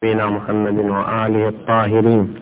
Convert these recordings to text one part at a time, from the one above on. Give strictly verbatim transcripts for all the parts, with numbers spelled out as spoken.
نبينا محمد وآله الطاهرين.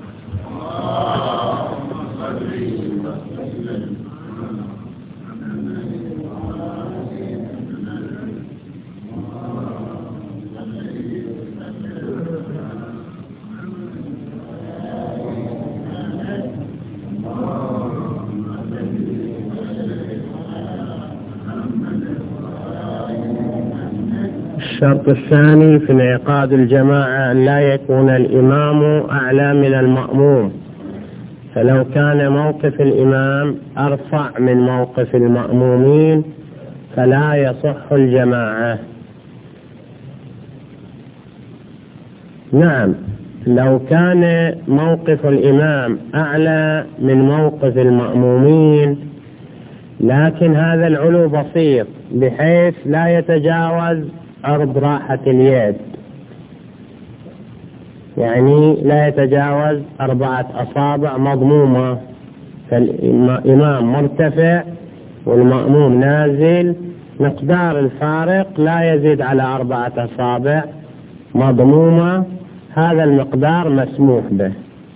الشرط الثاني في انعقاد الجماعة أن لا يكون الإمام أعلى من المأموم، فلو كان موقف الإمام أرفع من موقف المأمومين فلا يصح الجماعة. نعم، لو كان موقف الإمام أعلى من موقف المأمومين لكن هذا العلو بسيط بحيث لا يتجاوز عرض راحة اليد، يعني لا يتجاوز أربعة أصابع مضمومة، فالإمام مرتفع والمأموم نازل، مقدار الفارق لا يزيد على أربعة أصابع مضمومة، هذا المقدار مسموح به.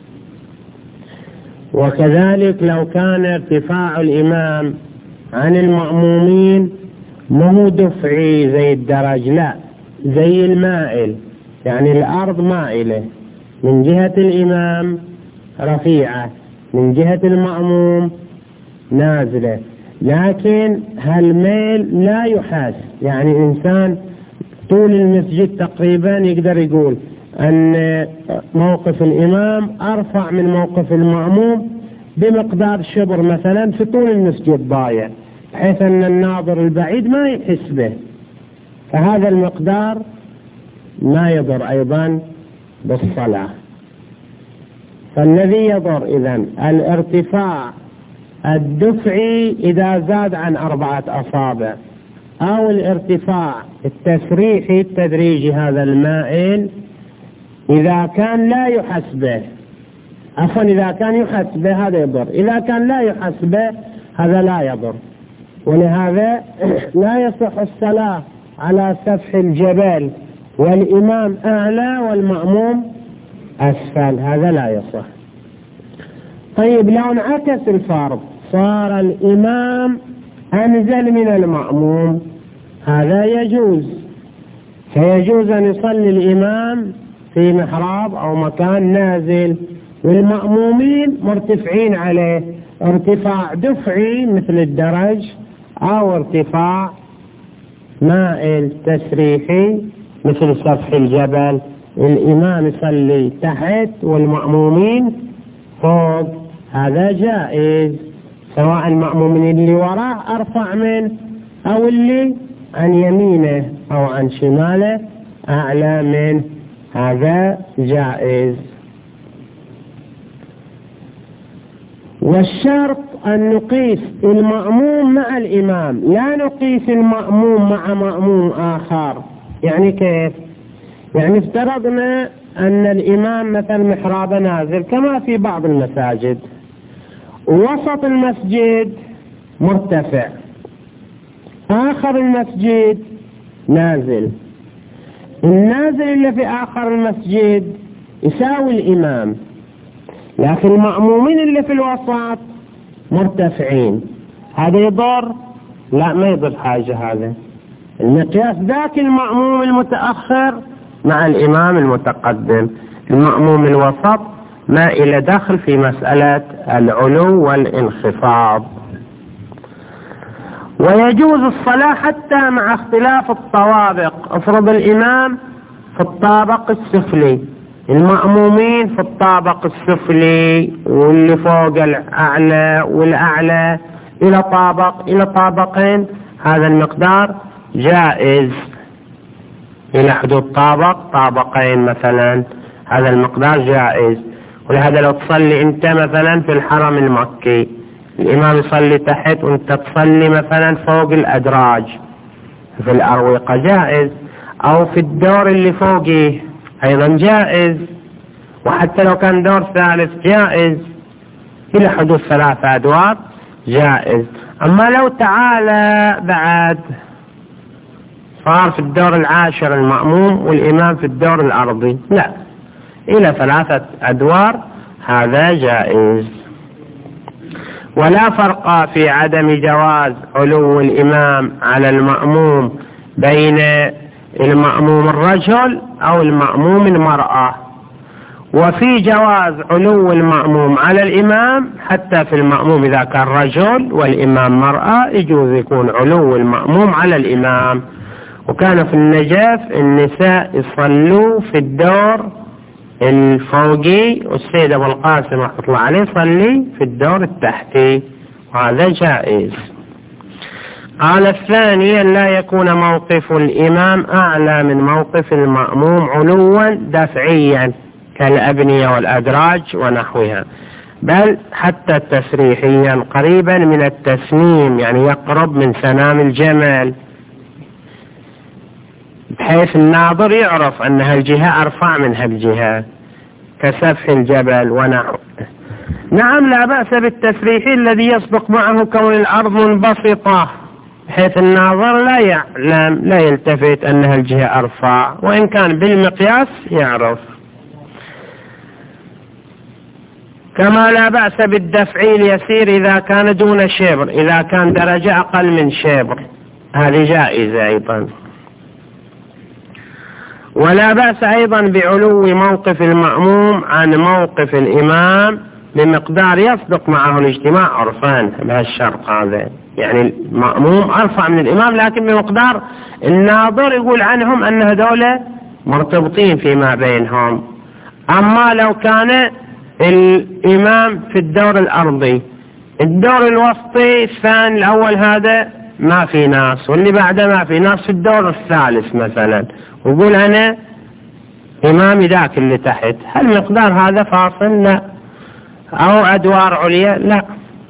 وكذلك لو كان ارتفاع الإمام عن المأمومين مو دفعي زي الدرج، لا، زي المائل، يعني الأرض مائلة، من جهة الإمام رفيعة، من جهة المأموم نازلة، لكن هالميل لا يحاس، يعني إنسان طول المسجد تقريبا يقدر يقول أن موقف الإمام أرفع من موقف المأموم بمقدار شبر مثلا في طول المسجد ضايع، بحيث أن الناظر البعيد ما يحس به، فهذا المقدار ما يضر أيضا بالصلاة. فالذي يضر إذن الارتفاع الدفعي إذا زاد عن أربعة أصابع، أو الارتفاع التسريحي التدريجي هذا المائل إذا كان لا يحس به، عفوا إذا كان يحس به هذا يضر، إذا كان لا يحس به هذا لا يضر. ولهذا لا يصح الصلاة على سفح الجبل والإمام أعلى والمأموم أسفل، هذا لا يصح. طيب لو انعكس الفرض صار الإمام أنزل من المأموم، هذا يجوز، فيجوز أن يصلي الإمام في محراب أو مكان نازل والمأمومين مرتفعين عليه ارتفاع دفعي مثل الدرج، أو ارتفاع مائل تسريحي مثل سفح الجبل، الإمام يصلي تحت والمأمومين فوق، هذا جائز، سواء المأمومين اللي وراه أرفع منه أو اللي عن يمينه أو عن شماله أعلى منه، هذا جائز. والشرط أن نقيس المأموم مع الإمام، لا نقيس المأموم مع مأموم آخر. يعني كيف؟ يعني افترضنا أن الإمام مثل محراب نازل كما في بعض المساجد، وسط المسجد مرتفع، آخر المسجد نازل، النازل اللي في آخر المسجد يساوي الإمام، لكن المأمومين اللي في الوسط مرتفعين، هذا يضر؟ لا، ما يضر حاجة. هذا المقياس ذاك المأموم المتأخر مع الإمام المتقدم، المأموم الوسط ما إلى دخل في مسألة العلو والانخفاض. ويجوز الصلاة حتى مع اختلاف الطوابق، افرض الإمام في الطابق السفلي، المأمومين في الطابق السفلي، واللي فوق الأعلى والأعلى إلى طابق إلى طابقين، هذا المقدار جائز، إلى حدود طابق طابقين مثلا، هذا المقدار جائز. ولهذا لو تصلي أنت مثلا في الحرم المكي، الإمام يصلي تحت وأنت تصلي مثلا فوق الأدراج في الأروقة، جائز، أو في الدور اللي فوقه أيضا جائز، وحتى لو كان دور ثالث جائز، إلى حدود ثلاثة أدوار جائز. أما لو تعالى بعد صار في الدور العاشر المأموم والإمام في الدور الأرضي، لا، إلى ثلاثة أدوار هذا جائز. ولا فرق في عدم جواز علو الإمام على المأموم بين المأموم الرجل أو المأموم المرأة. وفي جواز علو المأموم على الإمام حتى في المأموم إذا كان رجل والإمام مرأة يجوز يكون علو المأموم على الإمام. وكان في النجف النساء يصلوا في الدور الفوقي والسيد أبو القاسم رحمة الله عليه يصلي في الدور التحتي وهذا جائز. قال الثاني أن لا يكون موقف الإمام أعلى من موقف المأموم علوا دفعيا كالأبنية والأدراج ونحوها، بل حتى تسريحيا قريبا من التسنيم، يعني يقرب من سنام الجمل بحيث الناظر يعرف أن هالجهة أرفع من هالجهة كسفح الجبل ونحو. نعم لا بأس بالتسريح الذي يسبق معه كون الأرض منبسطة بحيث الناظر لا يعلم لا يلتفت أن هالجهة أرفع، وإن كان بالمقياس يعرف. كما لا بأس بالدفع اليسير إذا كان دون شبر، إذا كان درجة أقل من شبر هذه جائزة أيضا. ولا بأس أيضا بعلو موقف المأموم عن موقف الإمام بمقدار يصدق معه الاجتماع عرفان بهالشرط هذا، يعني المأموم أرفع من الإمام لكن بمقدار الناظر يقول عنهم أن هذول مرتبطين فيما بينهم. أما لو كان الإمام في الدور الأرضي، الدور الوسطي الثاني الأول هذا ما في ناس واللي بعده ما في ناس في الدور الثالث مثلا، ويقول أنا إمامي ذاك اللي تحت، هل مقدار هذا فاصل؟ لا. أو أدوار عليا؟ لا.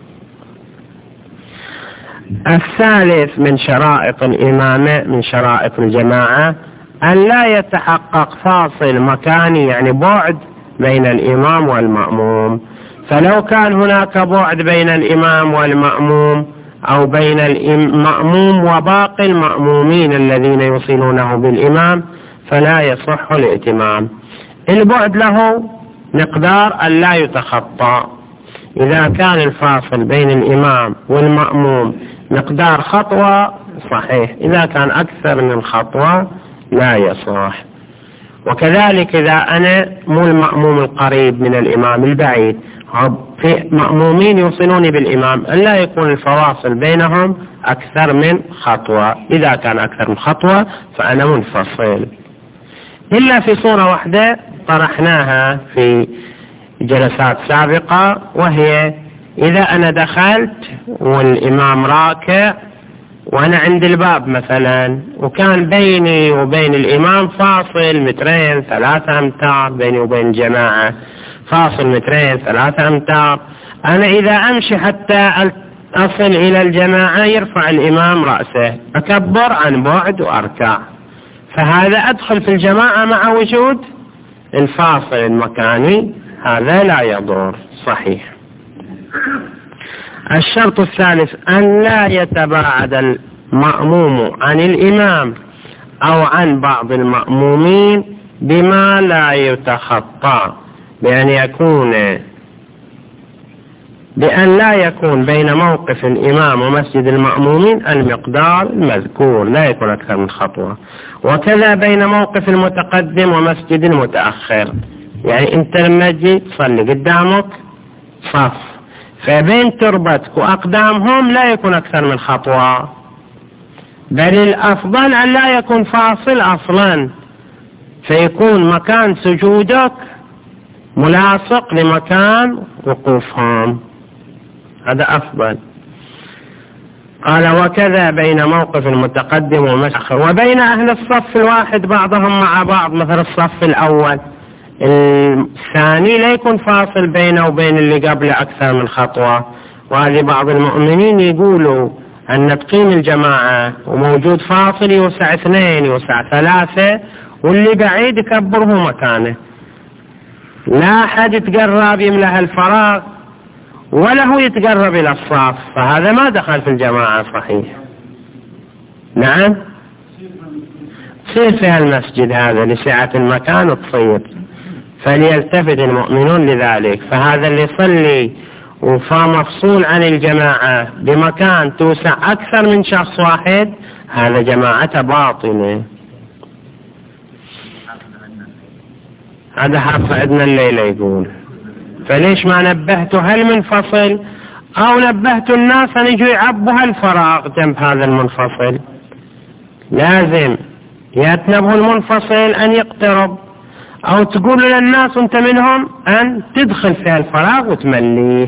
الثالث من شرائط الإمامة من شرائط الجماعة أن لا يتحقق فاصل مكاني، يعني بعد بين الإمام والمأموم. فلو كان هناك بعد بين الإمام والمأموم أو بين المأموم وباقي المأمومين الذين يوصلونه بالإمام فلا يصح الائتمام. البعد له مقدار أن لا يتخطى. إذا كان الفاصل بين الإمام والمأموم مقدار خطوة صحيح، إذا كان أكثر من خطوة لا يصح. وكذلك إذا أنا مو المأموم القريب من الإمام البعيد، في مأمومين يوصلوني بالإمام ألا يكون الفواصل بينهم أكثر من خطوة. إذا كان أكثر من خطوة فأنا منفصل، إلا في صورة واحدة طرحناها في جلسات سابقة، وهي إذا أنا دخلت والإمام راكع وأنا عند الباب مثلا، وكان بيني وبين الإمام فاصل مترين ثلاثة أمتار، بيني وبين الجماعة فاصل مترين ثلاثة أمتار، أنا إذا أمشي حتى أصل إلى الجماعة يرفع الإمام رأسه، أكبر عن بعد وأركع، فهذا أدخل في الجماعة مع وجود الفاصل المكاني، هذا لا يضر صحيح. الشرط الثالث أن لا يتباعد المأموم عن الإمام أو عن بعض المأمومين بما لا يتخطى، بأن يكون بأن لا يكون بين موقف الإمام ومسجد المأمومين المقدار المذكور، لا يكون أكثر من خطوة. وكذا بين موقف المتقدم ومسجد المتأخر، يعني أنت لما تجي تصلي قدامك صف، فبين تربتك وأقدامهم لا يكون أكثر من خطوة، بل الأفضل أن لا يكون فاصل أصلا، فيكون مكان سجودك ملاصق لمكان وقوفهم، هذا أفضل. قال وكذا بين موقف المتقدم والمتأخر، وبين أهل الصف الواحد بعضهم مع بعض، مثل الصف الأول الثاني لا يكون فاصل بينه وبين اللي قبله أكثر من خطوة. وهذه بعض المؤمنين يقولوا أن تقيم الجماعة وموجود فاصل يوسع اثنين يوسع ثلاثة، واللي بعيد يكبره مكانه، لا أحد يتقرب يملأ الفراغ ولا هو يتقرب إلى الصف، فهذا ما دخل في الجماعة صحيح. نعم تصير في المسجد هذا لسعة المكان تصير، فليلتفت المؤمنون لذلك. فهذا اللي يصلي وفمفصول عن الجماعة بمكان توسع أكثر من شخص واحد، هذا جماعته باطلة. هذا حرف عندنا الليلة يقول. فليش ما نبهتوا هالمنفصل أو نبهتوا الناس أن يجوا يعبوا هالفراغ جنب هذا المنفصل؟ لازم يتنبه المنفصل أن يقترب، أو تقول للناس أنت منهم أن تدخل في هالفراغ وتمليه.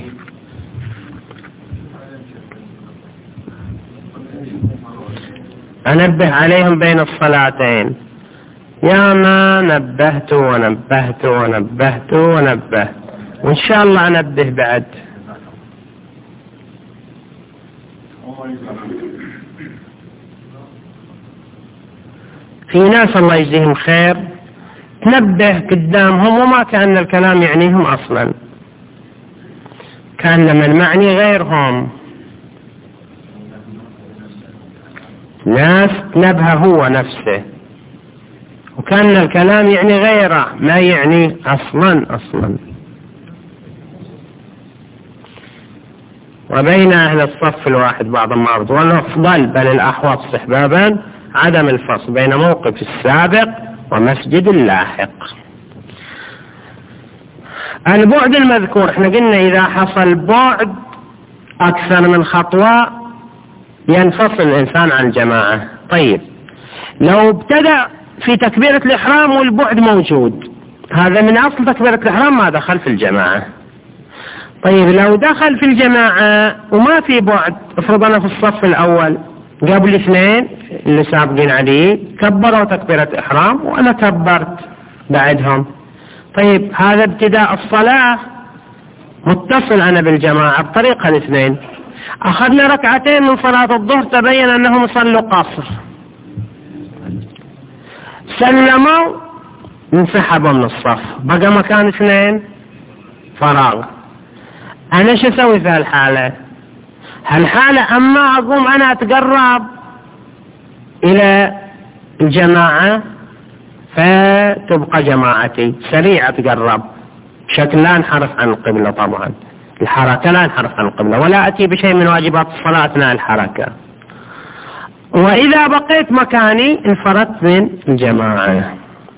أنبه عليهم بين الصلاتين. يا ما نبهت ونبهت ونبهت ونبهت، وإن شاء الله أنبه بعد. في ناس الله يجزيهم خير تنبه قدامهم وما كأن الكلام يعنيهم أصلا، كان لما المعني غيرهم. ناس نبه هو نفسه وكان الكلام يعني غيره، ما يعني أصلا أصلا. وبين أهل الصف الواحد بعض المرض، والأفضل بل الأحوط استحبابا عدم الفصل بين موقف السابق ومسجد اللاحق. البعد المذكور احنا قلنا إذا حصل بعد أكثر من خطوة ينفصل الإنسان عن الجماعة. طيب لو ابتدأ في تكبيرة الإحرام والبعد موجود، هذا من أصل تكبيرة الإحرام ما دخل في الجماعة. طيب لو دخل في الجماعة وما في بعد، افرضنا في الصف الأول قبل اثنين اللي سابقين عليه كبروا تكبيرة إحرام وأنا كبرت بعدهم، طيب هذا ابتداء الصلاة متصل أنا بالجماعة بطريقة الاثنين. أخذنا ركعتين من صلاة الظهر تبين أنهم صلوا قصر، سلموا انسحبوا من الصف، بقى مكان اثنين فراغ. أنا شو أسوي في هالحالة؟ هالحالة أما أقوم أنا أتقرب إلى الجماعة فتبقى جماعتي سريع، أتقرب بشكل لا انحرف عن القبلة، طبعا الحركة لا انحرف عن القبلة، ولا أتي بشيء من واجبات الصلاة أثناء الحركة. وإذا بقيت مكاني انفردت من الجماعة.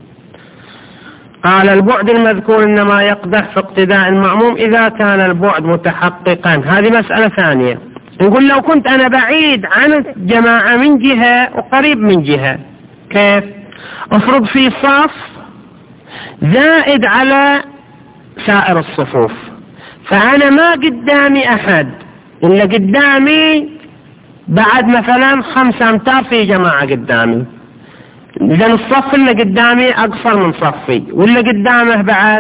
قال البعد المذكور إنما يقدح في اقتداء المأموم إذا كان البعد متحققا. هذه مسألة ثانية. نقول لو كنت أنا بعيد عن الجماعة من جهة وقريب من جهة، كيف؟ افرض في صف زائد على سائر الصفوف، فأنا ما قدامي أحد إلا قدامي بعد مثلا خمسة أمتار في جماعة قدامي، إذا الصف اللي قدامي أقصر من صفي، واللي قدامه بعد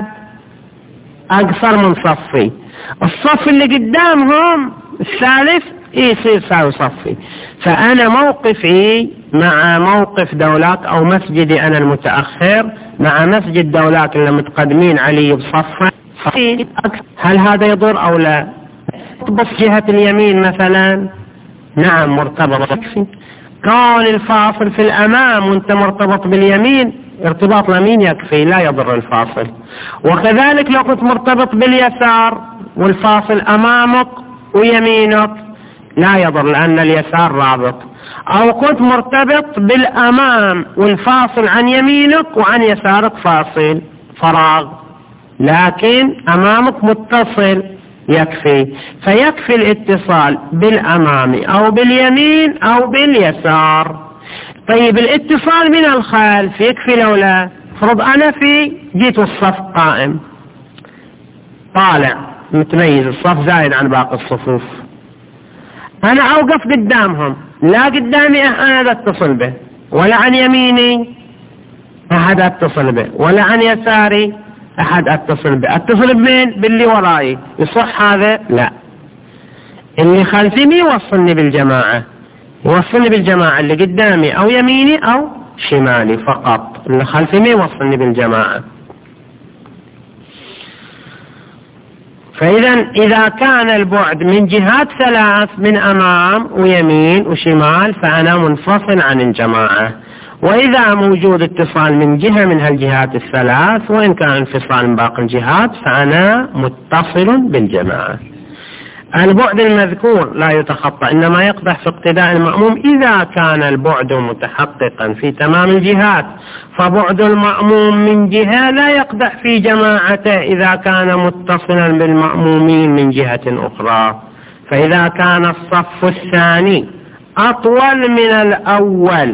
أقصر من صفي، الصف اللي قدامهم الثالث يصير ساوي صفي. فأنا موقفي مع موقف دولاك أو مسجدي أنا المتأخر مع مسجد دولاك اللي متقدمين علي بصفة، هل هذا يضر أو لا؟ بس جهة اليمين مثلا نعم مرتبط، كون الفاصل في الأمام وانت مرتبط باليمين ارتباط اليمين يكفي لا يضر الفاصل. وكذلك لو كنت مرتبط باليسار والفاصل أمامك ويمينك لا يضر لأن اليسار رابط، أو كنت مرتبط بالأمام والفاصل عن يمينك وعن يسارك فاصل فراغ، لكن أمامك متصل يكفي. فيكفي الاتصال بالأمام أو باليمين أو باليسار. طيب الاتصال من الخلف يكفي لو لا؟ فرض أنا في جيت الصف قائم طالع متميز، الصف زايد عن باقي الصفوف، أنا أوقف قدامهم، لا قدامي أحد أتصل به، ولا عن يميني أحد أتصل به، ولا عن يساري أحد أتصل به. أتصل بمين؟ باللي وراي. يصح هذا؟ لا. اللي خلفي مي يوصلني بالجماعة، يوصلني بالجماعة اللي قدامي أو يميني أو شمالي فقط، اللي خلفي مي يوصلني بالجماعة. فإذا إذا كان البعد من جهات ثلاث من أمام ويمين وشمال فأنا منفصل عن الجماعة. وإذا موجود اتصال من جهة من هالجهات الثلاث وإن كان انفصال من باقي الجهات فأنا متصل بالجماعة. البعد المذكور لا يتخطى، إنما يقدح في اقتداء المأموم إذا كان البعد متحققا في تمام الجهات، فبعد المأموم من جهة لا يقدح في جماعته إذا كان متصلا بالمأمومين من جهة أخرى. فإذا كان الصف الثاني أطول من الأول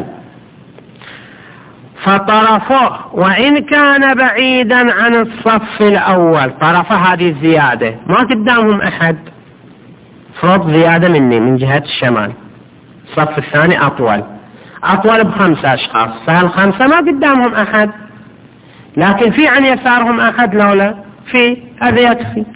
فطرفه وإن كان بعيدا عن الصف الأول، طرفه هذه الزيادة ما قدامهم أحد، فرض زيادة مني من جهة الشمال، الصف الثاني أطول أطول بخمسة أشخاص، فهالخمسة ما قدامهم أحد، لكن في عن يسارهم أحد لولا في، هذا يكفي.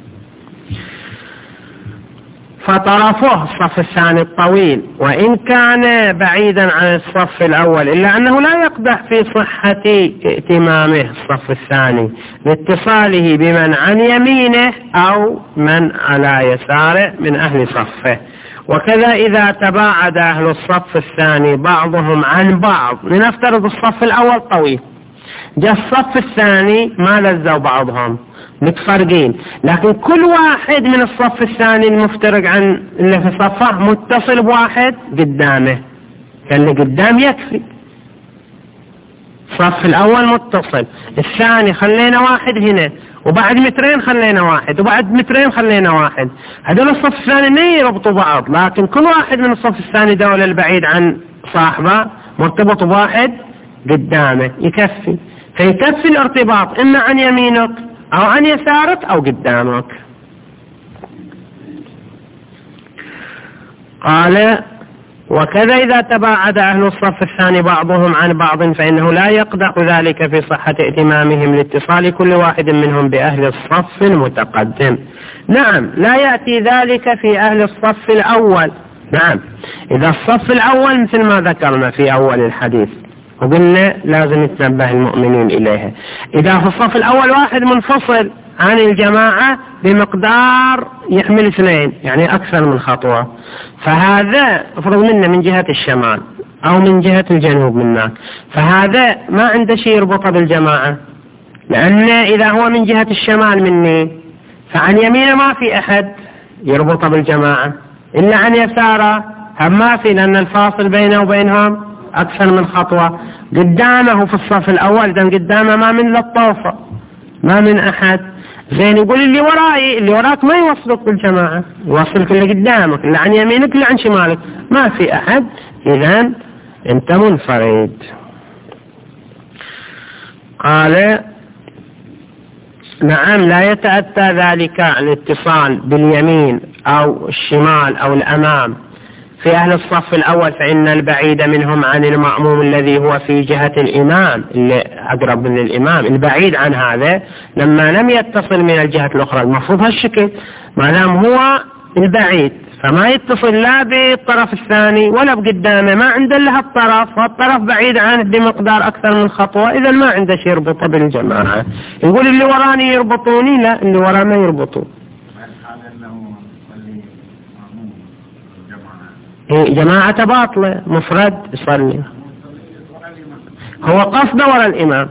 فطرفه الصف الثاني الطويل وإن كان بعيدا عن الصف الأول، إلا أنه لا يقدح في صحة ائتمامه الصف الثاني لاتصاله بمن عن يمينه أو من على يساره من أهل صفه. وكذا إذا تباعد أهل الصف الثاني بعضهم عن بعض، لنفترض الصف الأول طويل، جاء الصف الثاني ما لزوا بعضهم متفرقين، لكن كل واحد من الصف الثاني المفترق عن اللي في صفه متصل بواحد قدامه، فاللي قدام يكفي. الصف الأول متصل، الثاني خلينا واحد هنا، وبعد مترين خلينا واحد، وبعد مترين خلينا واحد، هذول الصف الثاني ما يربطوا بعض، لكن كل واحد من الصف الثاني دول البعيد عن صاحبه مرتبط بواحد قدامه يكفي. فيكفي الارتباط إما عن يمينك أو عن يسارك أو قدامك. قال وكذا إذا تباعد أهل الصف الثاني بعضهم عن بعض فإنه لا يقدح ذلك في صحة ائتمامهم لاتصال كل واحد منهم بأهل الصف المتقدم. نعم لا يأتي ذلك في أهل الصف الأول. نعم إذا الصف الأول مثل ما ذكرنا في أول الحديث وقلنا لازم يتنبه المؤمنين إليها، إذا في الصف الأول واحد منفصل عن الجماعة بمقدار يحمل اثنين يعني أكثر من خطوة، فهذا افرض منا من جهة الشمال أو من جهة الجنوب منك، فهذا ما عنده شيء يربطه بالجماعة، لأن إذا هو من جهة الشمال مني فعن يمينه ما في أحد يربطه بالجماعة، إلا عن يساره هم ما في، لأن الفاصل بينه وبينهم أكثر من خطوة. قدامه في الصف الأول إذا قدامه ما من للطوفة ما من أحد، زين يقول اللي وراي اللي وراك ما يوصلك بالجماعة، يوصلك اللي قدامك، اللي عن يمينك اللي عن شمالك ما في أحد، إذا أنت منفرد. قال نعم لا يتأتى ذلك الاتصال باليمين أو الشمال أو الأمام في أهل الصف الأول، فإن البعيد منهم عن المأموم الذي هو في جهة الإمام اللي أقرب من الإمام، البعيد عن هذا لما لم يتصل من الجهة الأخرى المفروض هالشكل، ما دام هو البعيد فما يتصل لا بالطرف الثاني ولا بقدامه، ما عنده إلا هالطرف، والطرف بعيد عنه بمقدار أكثر من خطوة، إذا ما عنده شيء يربطه بالجماعة. يقول اللي وراني يربطوني، لا اللي ورا ما يربطوا. جماعة باطلة مفرد يصلي، هو قصده ورا الإمام.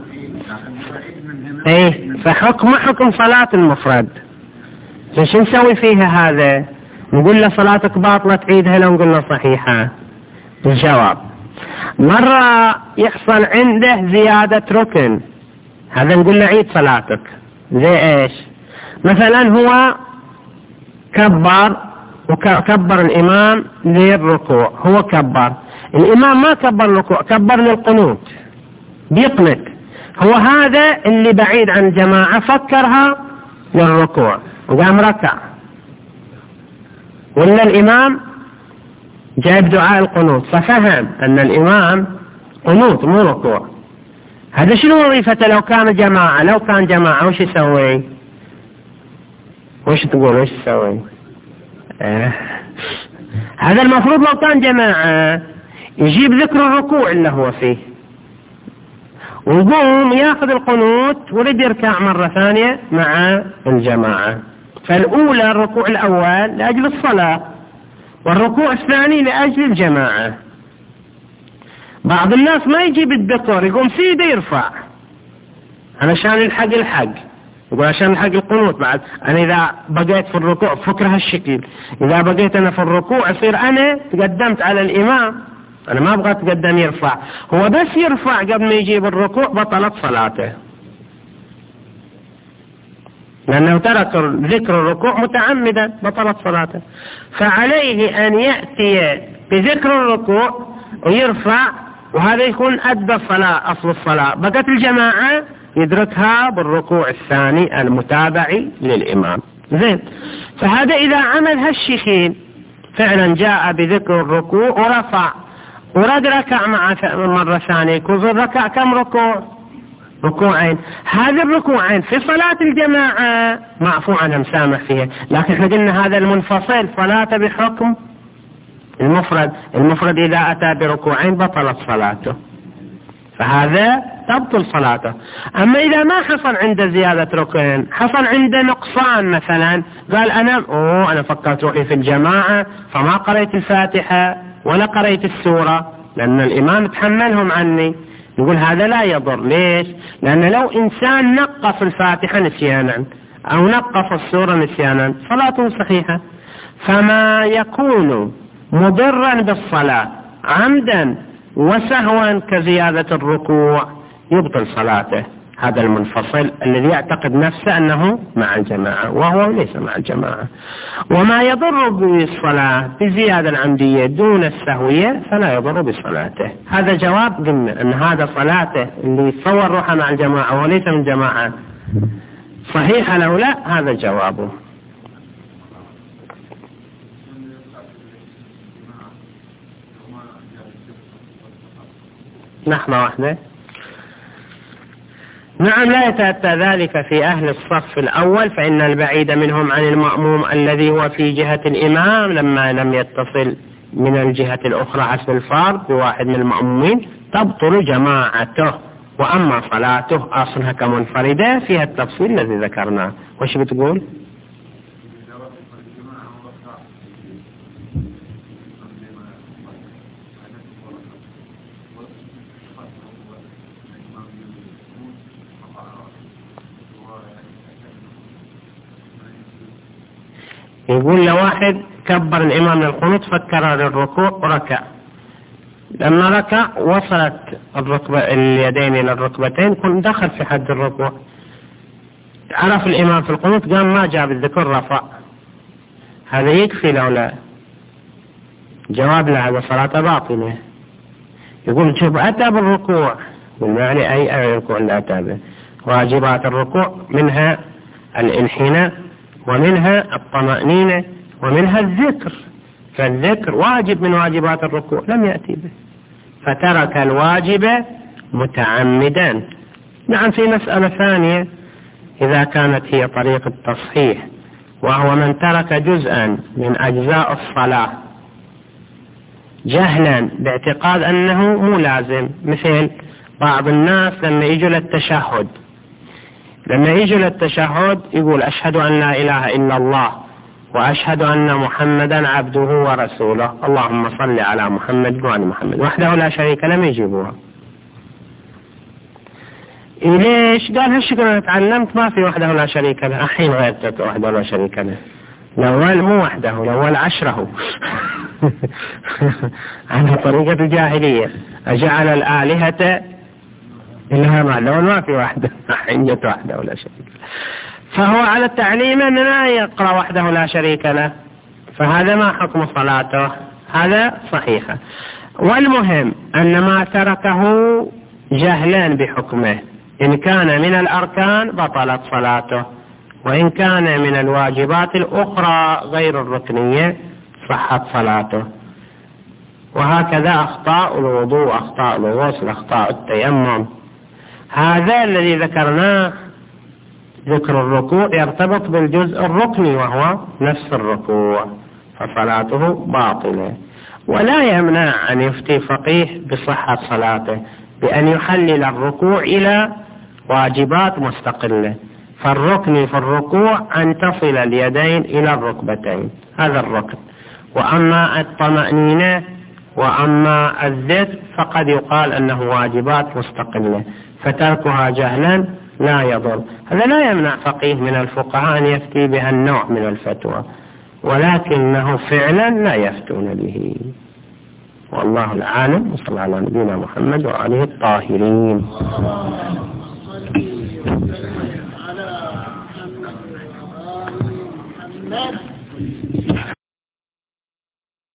ايه فحكم حكم صلاة المفرد. شو نسوي فيها هذا؟ نقول له صلاتك باطلة تعيدها لو نقول له صحيحة؟ الجواب مرة يحصل عنده زيادة ركن، هذا نقول له عيد صلاتك. زي ايش؟ مثلا هو كبر وكبر الإمام للركوع، هو كبر الإمام ما كبر الركوع، كبر للقنوت بيقنت، هو هذا اللي بعيد عن الجماعة فكرها للركوع وقام ركع، ولا الإمام جايب دعاء القنوت ففهم أن الإمام قنوت مو ركوع. هذا شنو وظيفته لو كان جماعة؟ لو كان جماعة وش يسوي؟ وش تقول وش يسوي؟ آه. هذا المفروض لو كان جماعة يجيب ذكر الركوع اللي هو فيه ويقوم ياخذ القنوت ورد يركع مرة ثانية مع الجماعة. فالأولى الركوع الأول لأجل الصلاة، والركوع الثاني لأجل الجماعة. بعض الناس ما يجيب الذكر، يقوم سيده يرفع علشان الحق الحق، يقول عشان الحق القنوت. بعد أنا إذا بقيت في الركوع فكر هالشكل، إذا بقيت أنا في الركوع أصير أنا تقدمت على الإمام، أنا ما أبغى تقدم يرفع، هو بس يرفع قبل ما يجيب الركوع بطلت صلاته، لأنه ترك ذكر الركوع متعمدا بطلت صلاته. فعليه أن يأتي بذكر الركوع ويرفع، وهذا يكون أدى الصلاة أصل الصلاة. بقت الجماعة يدركها بالركوع الثاني المتابع للإمام. زين، فهذا إذا عمل هالشيخين فعلا جاء بذكر الركوع ورفع ورد ركع مع مرة ثانية، يكون ركع كم ركوع؟ ركوعين. هذه الركوعين في صلاة الجماعة معفو عنها مسامح فيها، لكن احنا قلنا هذا المنفصل صلاته بحكم المفرد، المفرد إذا أتى بركوعين بطلت صلاته، فهذا تبطل صلاته. أما إذا ما حصل عنده زيادة ركن، حصل عنده نقصان مثلا، قال أنا أوه أنا فكرت روحي في الجماعة فما قريت الفاتحة ولا قريت السورة لأن الإمام تحملهم عني، يقول هذا لا يضر. ليش؟ لأن لو إنسان نقص الفاتحة نسيانا أو نقص السورة نسيانا صلاته صحيحة. فما يكون مضرا بالصلاة عمدا وسهوا كزيادة الركوع يبطل صلاته، هذا المنفصل الذي يعتقد نفسه أنه مع الجماعة وهو ليس مع الجماعة. وما يضر بالصلاة بزيادة العمدية دون السهوية فلا يضر بصلاته. هذا جواب قلنا أن هذا صلاته اللي يتصور روحه مع الجماعة وليس من الجماعة صحيحة لو لا، هذا جوابه. لحظة واحدة. نعم، لا يتأتى ذلك في أهل الصف الأول، فإن البعيد منهم عن المأموم الذي هو في جهة الإمام لما لم يتصل من الجهة الأخرى حسب الفرض بواحد من المأمومين تبطل جماعته، وأما صلاته أصلها كمنفردة فيها التفصيل الذي ذكرناه. وش بتقول؟ يقول لو واحد كبر الإمام للقنوت فكر للركوع وركع، لما ركع وصلت الركبة اليدين إلى الركبتين كن دخل في حد الركوع، عرف الإمام في القنوت قام ما جاب الذكر رفع، هذا يكفي لو لا؟ جواب لا، هذا صلاة باطلة. يقول شوف أتى بالركوع بالمعنى أي أي ركوع لا أتى به، واجبات الركوع منها الانحناء ومنها الطمأنينة ومنها الذكر، فالذكر واجب من واجبات الركوع لم يأتي به فترك الواجب متعمدا. نعم، في مسألة ثانية إذا كانت هي طريق التصحيح، وهو من ترك جزءا من أجزاء الصلاة جهلا باعتقاد أنه مو لازم، مثل بعض الناس لما يجوا للتشهد لما يجوا للتشهد يقول أشهد أن لا إله إلا الله وأشهد أن محمدا عبده ورسوله اللهم صل على محمد وعلى محمد وحده لا شريك له، يجيبوها. ليش؟ قال هالشكل أنا تعلمت ما في وحده لا شريك له، الحين غيرت وحده لا شريك له، الأول مو وحده، الأول عشره على طريقة الجاهلية، أجعل الآلهة إلها مع الأول ما في وحده، الحين جت وحده ولا شريك له، فهو على التعليم أن لا يقرأ وحده لا شريك له، فهذا ما حكم صلاته؟ هذا صحيحة. والمهم أن ما تركه جهلا بحكمه، إن كان من الأركان بطلت صلاته، وإن كان من الواجبات الأخرى غير الركنية صحت صلاته. وهكذا أخطاء الوضوء، أخطاء الغسل، أخطاء التيمم، هذا الذي ذكرناه ذكر الركوع يرتبط بالجزء الركني وهو نفس الركوع، فصلاته باطلة. ولا يمنع أن يفتي فقيه بصحة صلاته بأن يحلل الركوع إلى واجبات مستقلة، فالركن في الركوع أن تصل اليدين إلى الركبتين، هذا الركن. وأما الطمأنينة وأما الزد فقد يقال أنه واجبات مستقلة، فتركها جهلا لا يضر. هذا لا يمنع فقيه من الفقهاء أن يفتي بها النوع من الفتوى، ولكنه فعلا لا يفتون به. والله العالم. وصلى على نبينا محمد وآله الطاهرين.